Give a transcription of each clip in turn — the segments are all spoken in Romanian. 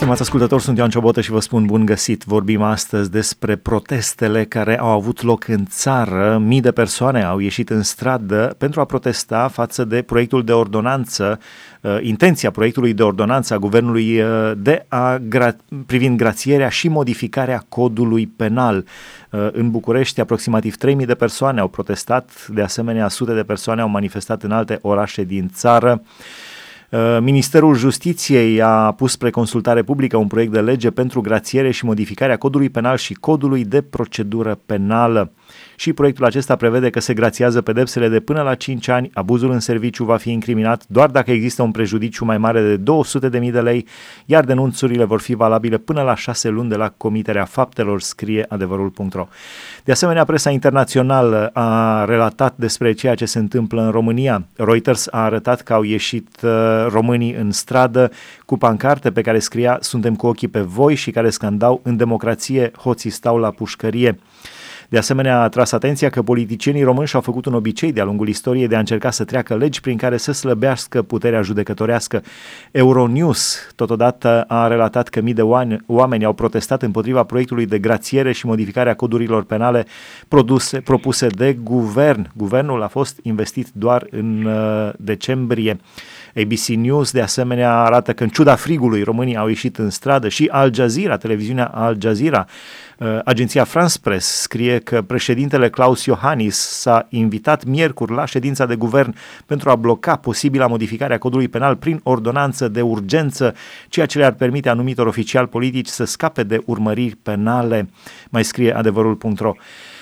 Stimați ascultători, sunt Ioan Ciobotă și vă spun bun găsit. Vorbim astăzi despre protestele care au avut loc în țară. Mii de persoane au ieșit în stradă pentru a protesta față de proiectul de ordonanță, intenția proiectului de ordonanță a guvernului privind grațierea și modificarea codului penal. În București, aproximativ 3.000 de persoane au protestat, de asemenea sute de persoane au manifestat în alte orașe din țară. Ministerul Justiției a pus spre consultare publică un proiect de lege pentru grațiere și modificarea codului penal și codului de procedură penală. Și proiectul acesta prevede că se grațiază pedepsele de până la 5 ani, abuzul în serviciu va fi incriminat doar dacă există un prejudiciu mai mare de 200.000 de lei, iar denunțurile vor fi valabile până la 6 luni de la comiterea faptelor, scrie adevărul.ro. De asemenea, presa internațională a relatat despre ceea ce se întâmplă în România. Reuters a arătat că au ieșit românii în stradă cu pancarte pe care scria "Suntem cu ochii pe voi" și care scandau "În democrație, hoții stau la pușcărie". De asemenea, a atras atenția că politicienii români și-au făcut un obicei de-a lungul istoriei de a încerca să treacă legi prin care să slăbească puterea judecătorească. Euronews totodată a relatat că mii de oameni au protestat împotriva proiectului de grațiere și modificarea codurilor penale propuse de guvern. Guvernul a fost investit doar în decembrie. ABC News de asemenea arată că în ciuda frigului românii au ieșit în stradă și Al Jazeera, televiziunea Al Jazeera, agenția France Press scrie că președintele Klaus Iohannis s-a invitat miercuri la ședința de guvern pentru a bloca posibila modificare a codului penal prin ordonanță de urgență, ceea ce le-ar permite anumitor oficiali politici să scape de urmăriri penale, mai scrie adevărul.ro.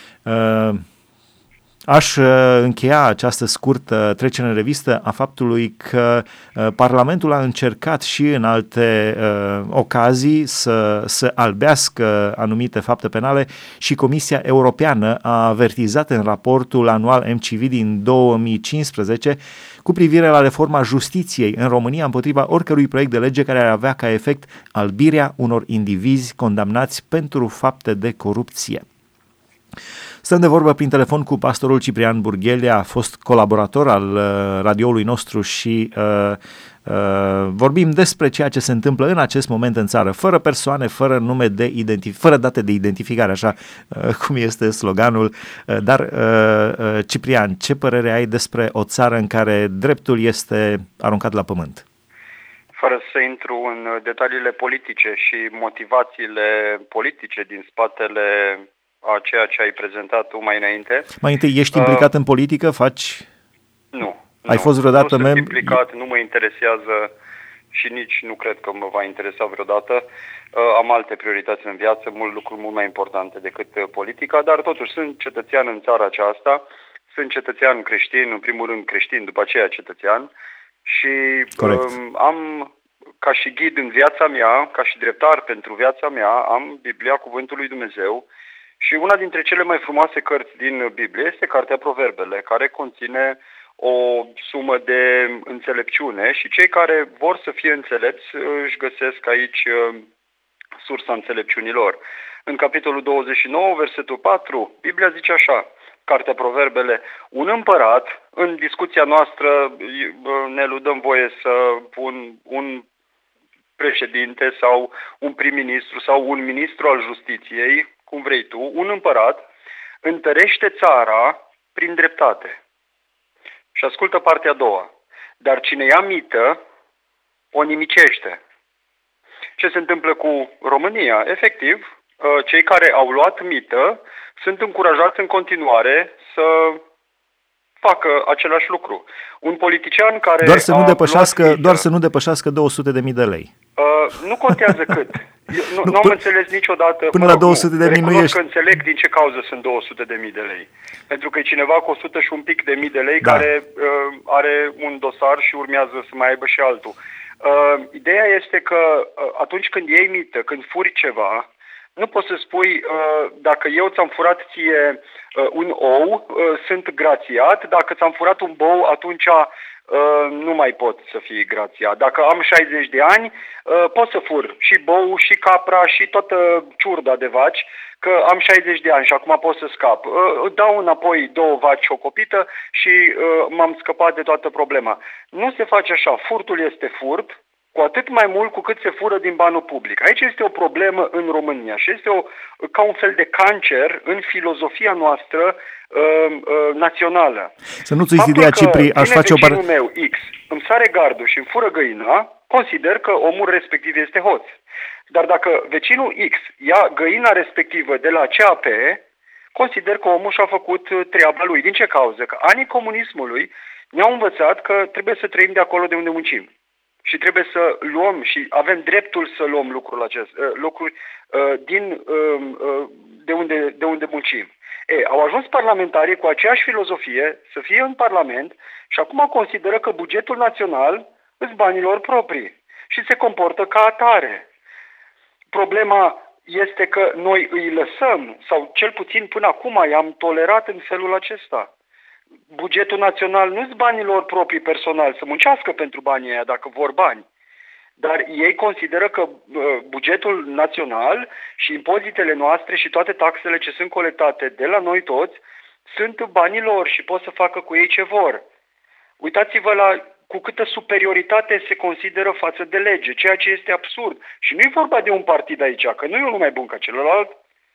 Aș încheia această scurtă trecere în revistă a faptului că Parlamentul a încercat și în alte ocazii să albească anumite fapte penale și Comisia Europeană a avertizat în raportul anual MCV din 2015 cu privire la reforma justiției în România împotriva oricărui proiect de lege care ar avea ca efect albirea unor indivizi condamnați pentru fapte de corupție. Stăm de vorbă prin telefon cu pastorul Ciprian Burghelea, a fost colaborator al radioului nostru și vorbim despre ceea ce se întâmplă în acest moment în țară, fără persoane, fără nume fără date de identificare, așa cum este sloganul. Dar, Ciprian, ce părere ai despre o țară în care dreptul este aruncat la pământ? Fără să intru în detaliile politice și motivațiile politice din spatele a ceea ce ai prezentat tu mai înainte. Mai întâi, ești implicat în politică? Nu. Ai fost vreodată membru? Nu sunt implicat, nu mă interesează și nici nu cred că mă va interesa vreodată. Am alte priorități în viață, lucruri mult mai importante decât politica, dar totuși sunt cetățean în țara aceasta, sunt cetățean creștin, în primul rând creștin, după aceea cetățean și am ca și ghid în viața mea, ca și dreptar pentru viața mea, am Biblia, Cuvântul lui Dumnezeu. Și una dintre cele mai frumoase cărți din Biblie este Cartea Proverbele, care conține o sumă de înțelepciune și cei care vor să fie înțelepți își găsesc aici sursa înțelepciunilor. În capitolul 29, versetul 4, Biblia zice așa, Cartea Proverbele: un împărat, în discuția noastră ne dăm voie să pun un președinte sau un prim-ministru sau un ministru al justiției, cum vrei tu, un împărat întărește țara prin dreptate. Și ascultă partea a doua. Dar cine ia mită, o nimicește. Ce se întâmplă cu România? Efectiv, cei care au luat mită sunt încurajați în continuare să facă același lucru. Un politician care doar să nu depășească 200.000 de lei. Nu contează cât. Nu am înțeles niciodată. Până la 200.000 nu ești. Că înțeleg din ce cauză sunt 200.000 de lei. Pentru că e cineva cu 100 și un pic de mii de lei care are un dosar și urmează să mai aibă și altul. Ideea este că atunci când iei mită, când furi ceva, nu poți să spui, dacă eu ți-am furat ție un ou, sunt grațiat, dacă ți-am furat un bou, atunci nu mai pot să fii grațiat. Dacă am 60 de ani, pot să fur și bou, și capra, și toată ciurda de vaci, că am 60 de ani și acum pot să scap. Dau înapoi 2 vaci și o copită și m-am scăpat de toată problema. Nu se face așa. Furtul este furt, cu atât mai mult cu cât se fură din banul public. Aici este o problemă în România și este ca un fel de cancer în filozofia noastră națională. Să nu-ți uiți ideea, Cipri, aș face o vecinul meu X îmi sare gardul și îmi fură găina, consider că omul respectiv este hoț. Dar dacă vecinul X ia găina respectivă de la CAP, consider că omul și-a făcut treaba lui. Din ce cauză? Că anii comunismului ne-au învățat că trebuie să trăim de acolo de unde muncim. Și trebuie să luăm și avem dreptul să luăm lucruri de unde muncim. Au ajuns parlamentarii cu aceeași filozofie să fie în Parlament și acum consideră că bugetul național îs banilor proprii și se comportă ca atare. Problema este că noi îi lăsăm, sau cel puțin până acum i-am tolerat în felul acesta. Bugetul național nu-s banilor proprii personal, să muncească pentru banii aia dacă vor bani. Dar ei consideră că bugetul național și impozitele noastre și toate taxele ce sunt colectate de la noi toți sunt banii lor și pot să facă cu ei ce vor. Uitați-vă cu câtă superioritate se consideră față de lege, ceea ce este absurd. Și nu e vorba de un partid aici, că nu e unul mai bun ca celălalt.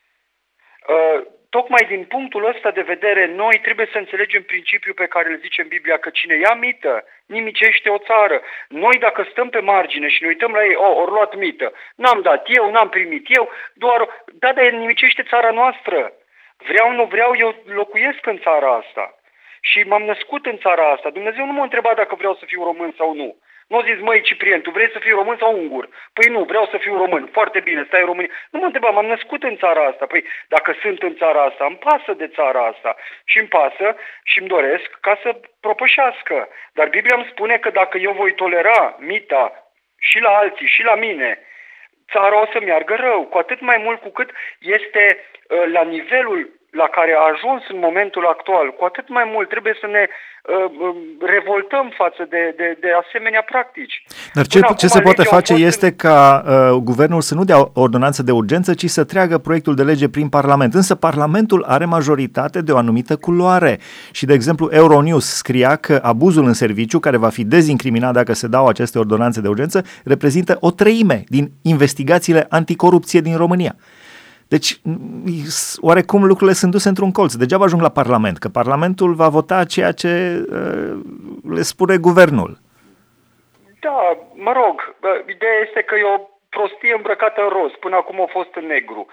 Tocmai din punctul ăsta de vedere, noi trebuie să înțelegem principiul pe care îl zice în Biblia, că cine ia mită, nimicește o țară. Noi dacă stăm pe margine și ne uităm la ei, ori luat mită, n-am dat eu, n-am primit eu, dar nimicește țara noastră. Vreau, nu vreau, eu locuiesc în țara asta. Și m-am născut în țara asta. Dumnezeu nu m-a întrebat dacă vreau să fiu român sau nu. Nu a zis, măi, Ciprian, tu vrei să fii român sau ungur? Păi nu, vreau să fiu român. Foarte bine, stai în România. Nu mă întreba, m-am născut în țara asta. Păi dacă sunt în țara asta, îmi pasă de țara asta. Și îmi pasă și îmi doresc ca să propășească. Dar Biblia îmi spune că dacă eu voi tolera mita și la alții și la mine, țara o să meargă rău. Cu atât mai mult cu cât este la nivelul la care a ajuns în momentul actual, cu atât mai mult trebuie să ne revoltăm față de asemenea practici. Dar ce se poate face este ca guvernul să nu dea ordonanță de urgență, ci să treagă proiectul de lege prin Parlament. Însă Parlamentul are majoritate de o anumită culoare. Și, de exemplu, Euronews scria că abuzul în serviciu, care va fi dezincriminat dacă se dau aceste ordonanțe de urgență, reprezintă 1/3 din investigațiile anticorupție din România. Deci, oarecum lucrurile sunt duse într-un colț. Degeaba ajung la Parlament, că Parlamentul va vota ceea ce le spune guvernul. Da, mă rog, ideea este că e o prostie îmbrăcată în roz, până acum a fost în negru.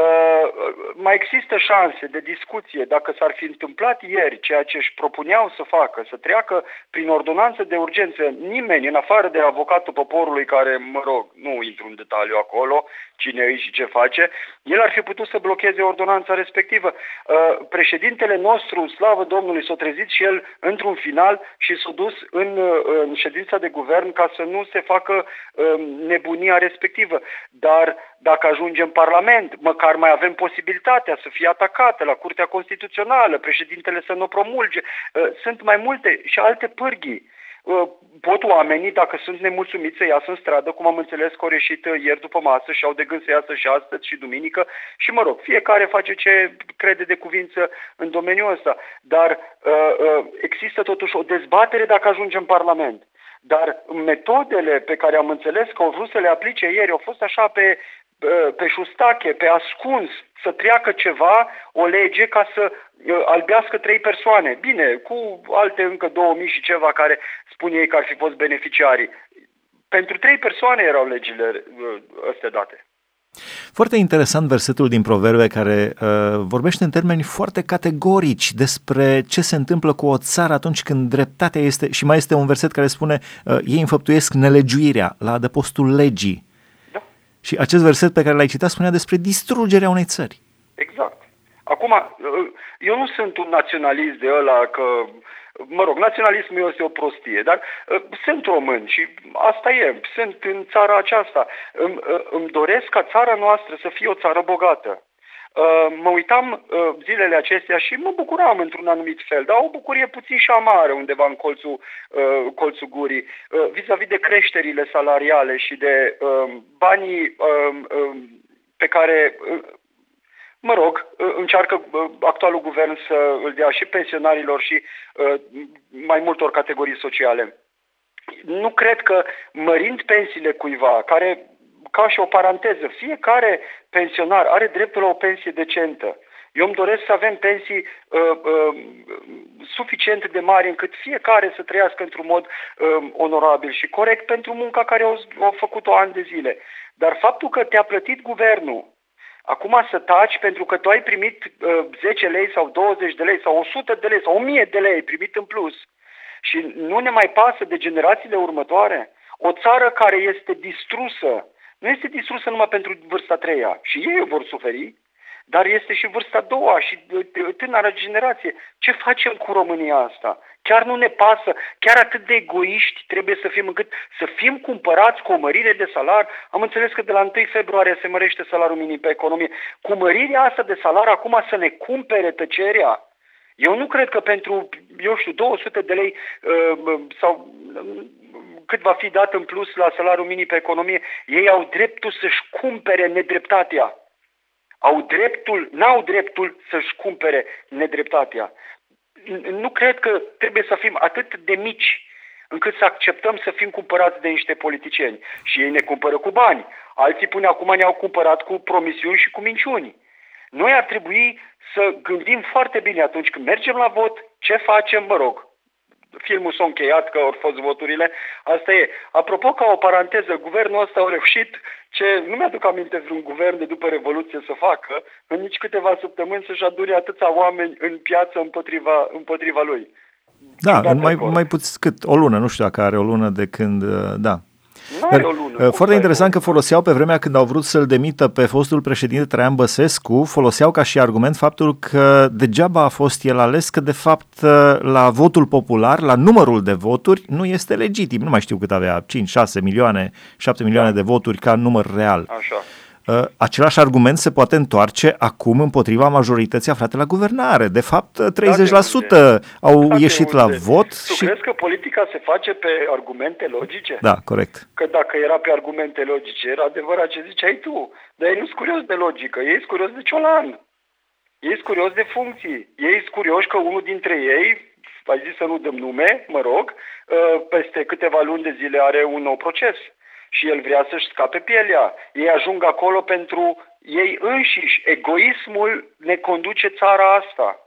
Mai există șanse de discuție dacă s-ar fi întâmplat ieri ceea ce își propuneau să facă, să treacă prin ordonanță de urgență. Nimeni, în afară de avocatul poporului care, mă rog, nu intru în detaliu acolo, cine e și ce face, el ar fi putut să blocheze ordonanța respectivă. Președintele nostru, slavă Domnului, s-a trezit și el într-un final și s-a dus în ședința de guvern ca să nu se facă nebunia respectivă. Dar dacă ajungem în Parlament, măcar mai avem posibilitatea să fie atacată la Curtea Constituțională, președintele să nu o promulge. Sunt mai multe și alte pârghii. Pot oamenii, dacă sunt nemulțumiți, să iasă în stradă, cum am înțeles că au ieșit ieri după masă și au de gând să iasă și astăzi și duminică. Și mă rog, fiecare face ce crede de cuvință în domeniul ăsta. Dar există totuși o dezbatere dacă ajungem în Parlament. Dar metodele pe care am înțeles că au vrut să le aplice ieri au fost așa pe șustache, pe ascuns, să treacă ceva, o lege ca să albească 3 persoane. Bine, cu alte încă 2000 și ceva care spun ei că ar fi fost beneficiarii. Pentru 3 persoane erau legile astea date. Foarte interesant versetul din Proverbe care vorbește în termeni foarte categorici despre ce se întâmplă cu o țară atunci când dreptatea este, și mai este un verset care spune ei înfăptuiesc nelegiuirea la adăpostul legii. Da. Și acest verset pe care l-ai citat spunea despre distrugerea unei țări. Exact. Acum, eu nu sunt un naționalist de ăla că, mă rog, naționalismul este o prostie, dar sunt român și asta e, sunt în țara aceasta. Îmi doresc ca țara noastră să fie o țară bogată. Mă uitam zilele acestea și mă bucuram într-un anumit fel, dar o bucurie puțin și amară undeva în colțul gurii, vis-a-vis de creșterile salariale și de banii pe care... Mă rog, încearcă actualul guvern să îl dea și pensionarilor și mai multor categorii sociale. Nu cred că mărind pensiile cuiva, care, ca și o paranteză, fiecare pensionar are dreptul la o pensie decentă. Eu îmi doresc să avem pensii suficient de mari încât fiecare să trăiască într-un mod onorabil și corect pentru munca care au făcut-o ani de zile. Dar faptul că te-a plătit guvernul acum să taci pentru că tu ai primit 10 lei sau 20 de lei sau 100 de lei sau 1000 de lei primit în plus și nu ne mai pasă de generațiile următoare, o țară care este distrusă, nu este distrusă numai pentru vârsta a treia și ei vor suferi, dar este și vârsta a doua și tânăra generație. Ce facem cu România asta? Chiar nu ne pasă, chiar atât de egoiști trebuie să fim încât să fim cumpărați cu o mărire de salar. Am înțeles că de la 1 februarie se mărește salariul minim pe economie. Cu mărirea asta de salar acum să ne cumpere tăcerea. Eu nu cred că pentru, 200 de lei sau cât va fi dat în plus la salariul minim pe economie, ei au dreptul să-și cumpere nedreptatea. N-au dreptul să-și cumpere nedreptatea. Nu cred că trebuie să fim atât de mici încât să acceptăm să fim cumpărați de niște politicieni. Și ei ne cumpără cu bani. Alții până acum ne-au cumpărat cu promisiuni și cu minciuni. Noi ar trebui să gândim foarte bine atunci când mergem la vot, ce facem, filmul s-a încheiat, că au fost voturile, asta e. Apropo, ca o paranteză, guvernul ăsta a reușit ce nu mi-aduc aminte vreun guvern de după Revoluție să facă, în nici câteva săptămâni să-și adune atâția oameni în piață împotriva lui. Da, mai puțin cât o lună, nu știu dacă are o lună de când, da. Foarte interesant că foloseau pe vremea când au vrut să-l demită pe fostul președinte Traian Băsescu, foloseau ca și argument faptul că degeaba a fost el ales, că de fapt la votul popular, la numărul de voturi, nu este legitim. Nu mai știu cât avea, 5, 6 milioane, 7 milioane de voturi ca număr real. Așa. Același argument se poate întoarce acum împotriva majorității aflate la guvernare. De fapt, 30% au ieșit la vot. Tu crezi că politica se face pe argumente logice? Da, corect. Că dacă era pe argumente logice, era adevărat ce ziceai tu. Dar ei nu sunt curioși de logică, ei sunt curioși de ciolan. Ei sunt curioși de funcții. Ei sunt curioși că unul dintre ei, ai zis să nu dăm nume, peste câteva luni de zile are un nou proces. Și el vrea să-și scape pielea. Ei ajung acolo pentru ei înșiși. Egoismul ne conduce țara asta.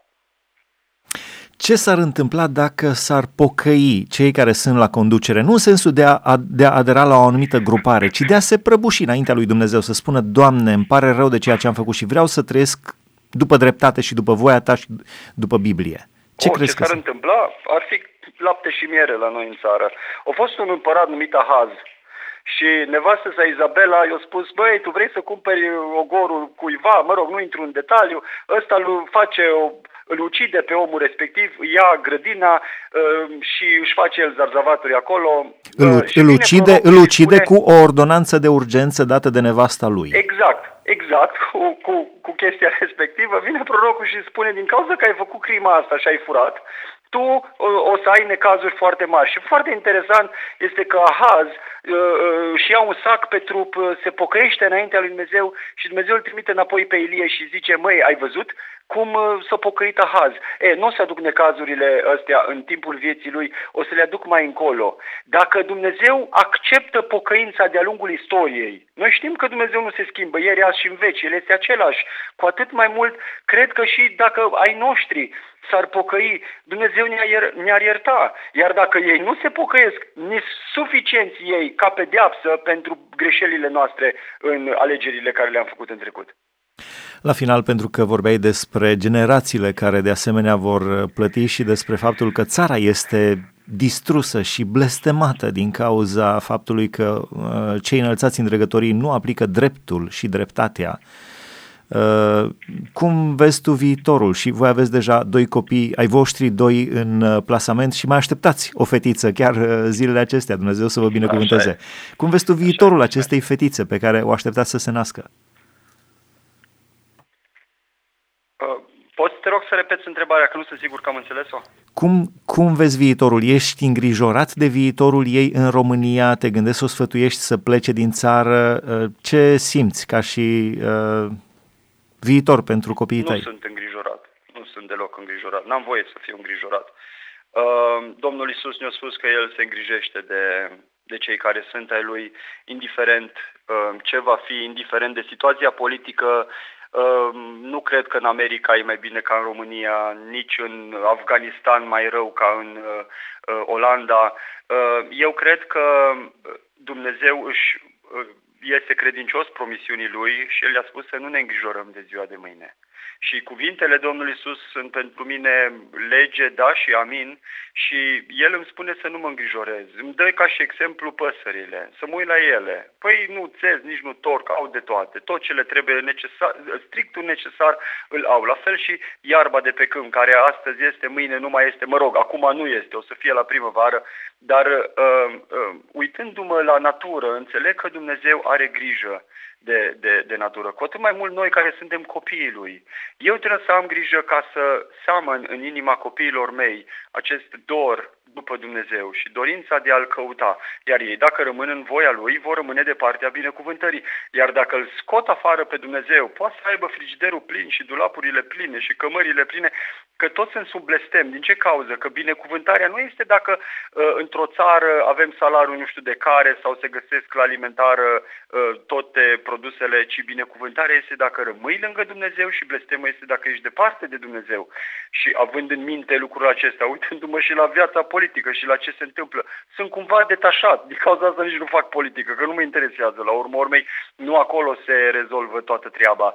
Ce s-ar întâmpla dacă s-ar pocăi cei care sunt la conducere? Nu în sensul de a adera la o anumită grupare, ci de a se prăbuși înaintea lui Dumnezeu, să spună: Doamne, îmi pare rău de ceea ce am făcut și vreau să trăiesc după dreptate și după voia Ta și după Biblie. Ce crezi că s-ar întâmpla? Ar fi lapte și miere la noi în țară. A fost un împărat numit Ahaz. Și nevastă sa Izabela i-a spus: băi, tu vrei să cumperi ogorul cuiva, nu intru în detaliu, ăsta îl ucide pe omul respectiv, ia grădina și își face el zarzavaturi acolo. Îl ucide cu o ordonanță de urgență dată de nevasta lui. Exact, cu chestia respectivă. Vine prorocul și spune: din cauza că ai făcut crima asta și ai furat, tu o să ai necazuri foarte mari. Și foarte interesant este că Ahaz și ia un sac pe trup, se pocăiește înaintea lui Dumnezeu și Dumnezeu îl trimite înapoi pe Ilie și zice: măi, ai văzut cum s-a pocăit Ahaz? Nu o să aduc necazurile astea în timpul vieții lui, o să le aduc mai încolo. Dacă Dumnezeu acceptă pocăința de-a lungul istoriei, noi știm că Dumnezeu nu se schimbă ieri, azi și în veci, El este același. Cu atât mai mult, cred că și dacă ai noștri s-ar pocăi, Dumnezeu ne-ar ierta. Iar dacă ei nu se pocăiesc, nici suficienți ei ca pedeapsă pentru greșelile noastre în alegerile care le-am făcut în trecut. La final, pentru că vorbeai despre generațiile care de asemenea vor plăti și despre faptul că țara este distrusă și blestemată din cauza faptului că cei înălțați în dregătorii nu aplică dreptul și dreptatea. Cum vezi tu viitorul? Și voi aveți deja 2 copii ai voștri, 2 în plasament și mai așteptați o fetiță chiar zilele acestea, Dumnezeu să vă binecuvânteze. Cum vezi tu viitorul acestei fetițe pe care o așteptați să se nască? Poți, te rog, să repeți întrebarea, că nu sunt sigur că am înțeles-o. Cum vezi viitorul? Ești îngrijorat de viitorul ei în România? Te gândești să o sfătuiești să plece din țară? Ce simți ca și viitor pentru copiii tăi? Nu sunt îngrijorat. Nu sunt deloc îngrijorat. N-am voie să fiu îngrijorat. Domnul Iisus ne-a spus că El se îngrijește de cei care sunt ai Lui, indiferent ce va fi, indiferent de situația politică. Nu cred că în America e mai bine ca în România, nici în Afganistan mai rău ca în Olanda. Eu cred că Dumnezeu este credincios promisiunii Lui și El i-a spus să nu ne îngrijorăm de ziua de mâine. Și cuvintele Domnului Iisus sunt pentru mine lege, da și amin, și El îmi spune să nu mă îngrijorez. Îmi dă ca și exemplu păsările, să mă uit la ele. Păi nu țez, nici nu torc, au de toate. Tot ce le trebuie necesar, strictul necesar îl au. La fel și iarba de pe câmp, care astăzi este, mâine nu mai este, acum nu este, o să fie la primăvară, dar uitându-mă la natură, înțeleg că Dumnezeu are grijă de natură. Cu atât mai mult noi care suntem copiii Lui. Eu trebuie să am grijă ca să seamăn în inima copiilor mei acest dor după Dumnezeu și dorința de a-L căuta. Iar ei, dacă rămân în voia Lui, vor rămâne de partea binecuvântării. Iar dacă îl scot afară pe Dumnezeu, poate să aibă frigiderul plin și dulapurile pline și cămările pline, că toți sunt sub blestem. Din ce cauză? Că binecuvântarea nu este dacă într-o țară avem salariul nu știu de care sau se găsesc la alimentară toate produsele, ci binecuvântarea este dacă rămâi lângă Dumnezeu și blestemul este dacă ești departe de Dumnezeu. Și având în minte lucrul acesta, uitându-mă și la viața politică și la ce se întâmplă, sunt cumva detașat. Din cauza asta nici nu fac politică, că nu mă interesează. La urmă urmei, nu acolo se rezolvă toată treaba.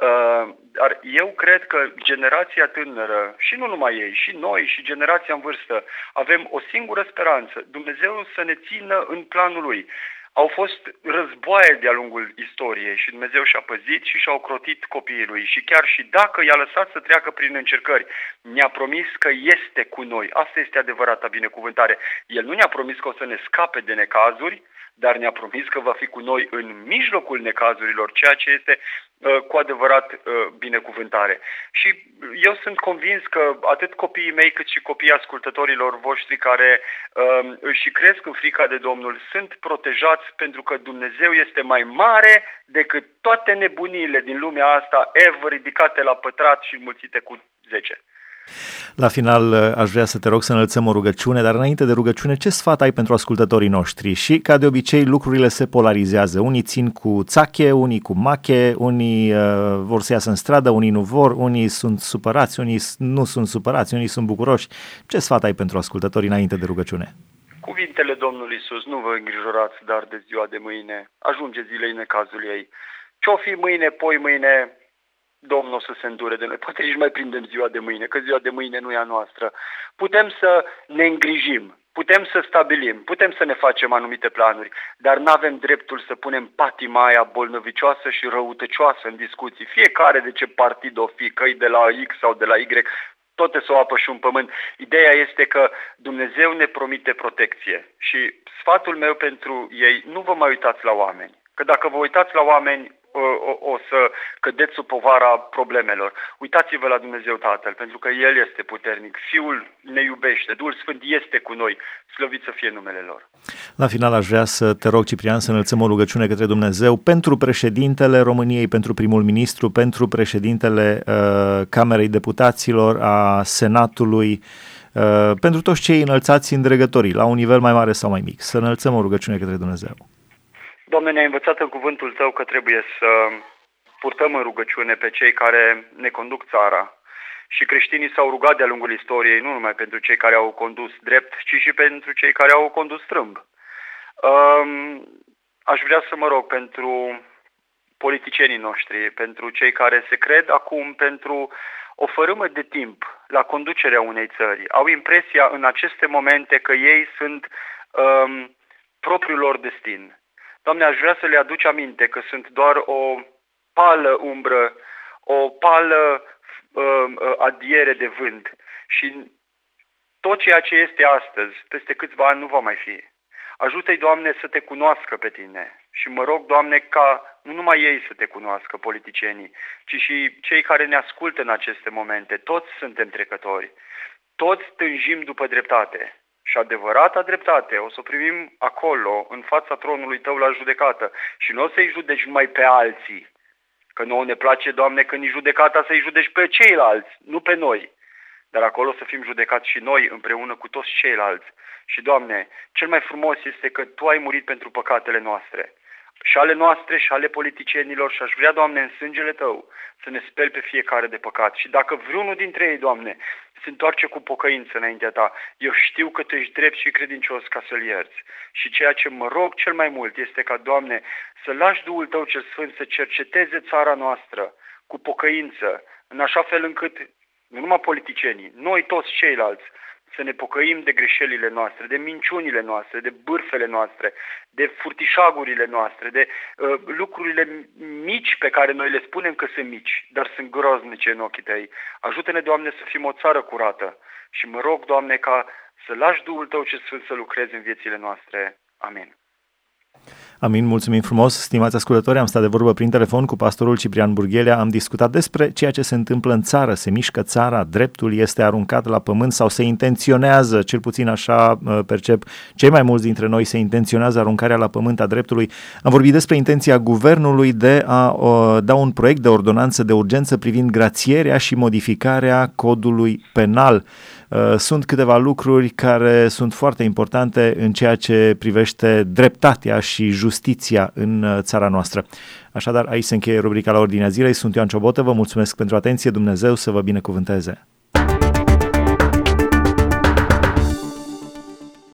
Dar eu cred că generația tânără, și nu numai ei, și noi, și generația în vârstă, avem o singură speranță: Dumnezeu să ne țină în planul Lui. Au fost războaie de-a lungul istoriei și Dumnezeu și-a păzit și și-a ocrotit copiii Lui. Și chiar și dacă i-a lăsat să treacă prin încercări, ne-a promis că este cu noi. Asta este adevărata binecuvântare. El nu ne-a promis că o să ne scape de necazuri, dar ne-a promis că va fi cu noi în mijlocul necazurilor, ceea ce este cu adevărat binecuvântare. Și eu sunt convins că atât copiii mei cât și copiii ascultătorilor voștri care își cresc în frica de Domnul sunt protejați, pentru că Dumnezeu este mai mare decât toate nebuniile din lumea asta, ridicate la pătrat și înmulțite cu 10. La final aș vrea să te rog să înălțăm o rugăciune, dar înainte de rugăciune, ce sfat ai pentru ascultătorii noștri? Și ca de obicei lucrurile se polarizează. Unii țin cu țache, unii cu mache, unii vor să iasă în stradă, unii nu vor, unii sunt supărați, unii nu sunt supărați, unii sunt bucuroși. Ce sfat ai pentru ascultătorii înainte de rugăciune? Cuvintele Domnului Iisus: nu vă îngrijorați, dar de ziua de mâine, ajunge zilei necazul ei. Ce-o fi mâine, poi mâine, Domnul o să se îndure de noi. Poate nici mai prindem ziua de mâine, că ziua de mâine nu e a noastră. Putem să ne îngrijim, putem să stabilim, putem să ne facem anumite planuri, dar nu avem dreptul să punem patima aia bolnăvicioasă și răutăcioasă în discuții. Fiecare de ce partid o fi, că-i de la X sau de la Y, tot să o apă și un pământ. Ideea este că Dumnezeu ne promite protecție și sfatul meu pentru ei: nu vă mai uitați la oameni. Că dacă vă uitați la oameni, o să cădeți sub povara problemelor. Uitați-vă la Dumnezeu Tatăl, pentru că El este puternic. Fiul ne iubește, Duhul Sfânt este cu noi. Slăvit să fie numele Lor. La final aș vrea să te rog, Ciprian, să înălțăm o rugăciune către Dumnezeu pentru președintele României, pentru primul ministru, pentru președintele Camerei Deputaților, a Senatului, pentru toți cei înălțați în dregătorii, la un nivel mai mare sau mai mic. Să înălțăm o rugăciune către Dumnezeu. Doamne, ne-ai învățat în cuvântul Tău că trebuie să purtăm în rugăciune pe cei care ne conduc țara. Și creștinii s-au rugat de-a lungul istoriei, nu numai pentru cei care au condus drept, ci și pentru cei care au condus strâmb. Aș vrea să mă rog pentru politicienii noștri, pentru cei care se cred acum pentru o fărâmă de timp la conducerea unei țări. Au impresia în aceste momente că ei sunt propriul lor destin. Doamne, aș vrea să le aduci aminte că sunt doar o pală umbră, o pală adiere de vânt și tot ceea ce este astăzi, peste câțiva ani nu va mai fi. Ajută-i, Doamne, să te cunoască pe Tine și mă rog, Doamne, ca nu numai ei să te cunoască, politicienii, ci și cei care ne ascultă în aceste momente. Toți suntem trecători, toți tânjim după dreptate. Și adevărata dreptate o să o primim acolo, în fața tronului Tău la judecată. Și nu o să-i judeci numai pe alții, că nouă ne place, Doamne, când e judecata să-i judeci pe ceilalți, nu pe noi. dar acolo să fim judecați și noi împreună cu toți ceilalți. Și, Doamne, cel mai frumos este că Tu ai murit pentru păcatele noastre, și ale noastre și ale politicienilor, și aș vrea, Doamne, în sângele Tău să ne speli pe fiecare de păcat. Și dacă vreunul dintre ei, Doamne, se întoarce cu pocăință înaintea Ta, eu știu că Tu ești drept și credincios ca să-l ierți. Și ceea ce mă rog cel mai mult este ca, Doamne, să lași Duhul Tău cel Sfânt să cerceteze țara noastră cu pocăință, în așa fel încât, nu numai politicienii, noi toți ceilalți, să ne pocăim de greșelile noastre, de minciunile noastre, de bârfele noastre, de furtișagurile noastre, de lucrurile mici pe care noi le spunem că sunt mici, dar sunt groznice în ochii Tăi. Ajută-ne, Doamne, să fim o țară curată și mă rog, Doamne, ca să lași Duhul Tău ce Sfânt să lucreze în viețile noastre. Amin. Amin, mulțumim frumos, stimați ascultători, am stat de vorbă prin telefon cu pastorul Ciprian Burghelea, am discutat despre ceea ce se întâmplă în țară, se mișcă țara, dreptul este aruncat la pământ sau se intenționează, cel puțin așa percep cei mai mulți dintre noi, se intenționează aruncarea la pământ a dreptului. Am vorbit despre intenția guvernului de a da un proiect de ordonanță de urgență privind grațierea și modificarea codului penal. Sunt câteva lucruri care sunt foarte importante în ceea ce privește dreptatea și justiția în țara noastră. Așadar, aici se încheie rubrica La Ordinea Zilei. Sunt Ioan Ciobotă, vă mulțumesc pentru atenție, Dumnezeu să vă binecuvânteze.